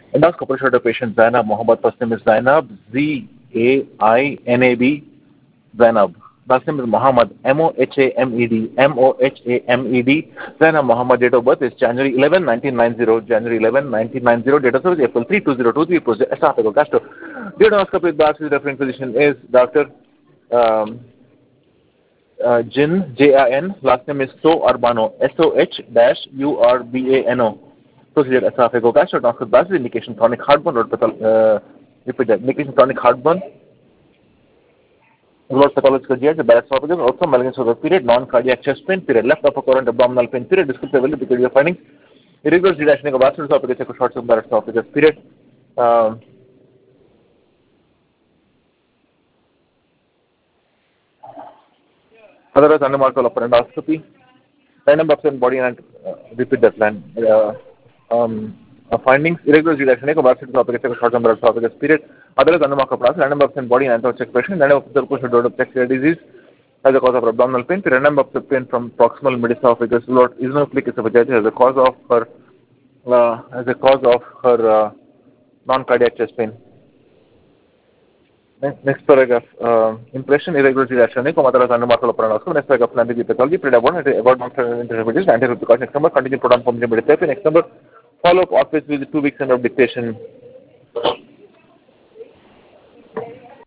Endoscopy showed a patient Zainab Mohammed. First name is Zainab, Zainab, Zainab. Last name is Mohammed, Mohamed, Mohamed. Zainab Mohammed, date of birth is January 11, 1990. January 11, 1990. Date of service April 3, 2023. Esophageal gastro. Date of endoscopy with biopsy referring physician is Dr. Um, Jin, Jin. Last name is So Urbano, Soh-Urbano. Procedure esophageal gastro endoscopy biopsy indication chronic heartburn, repeat that, indication chronic heartburn. Lower pathological GI, bad esophagus, also malignancy of the period, non-cardiac chest pain, period, left upper quadrant abdominal pain, period, descriptive because you're finding irregular G-dash of vascular esophagus, short of bad esophagus, period. Otherwise, undermarked upper endoscopy, random absent body and repeat that line. Findings, irregular G-dash of vascular esophagus, short of bad esophagus, period. Otherwise, undermarked process, random absent body and check question, random absent push to check disease. As a cause of abdominal pain, the random abscess pain from proximal mid-esophagus, eosinophilic esophagitis as a cause of her non-cardiac chest pain. Next paragraph, impression, irregularity reaction, comatose under muscle operandoscope. Next paragraph, anti pathology, predabon, about interpretation, anti-precaution. Next number, continue proton pump therapy. Next number, follow-up office with 2 weeks end of dictation.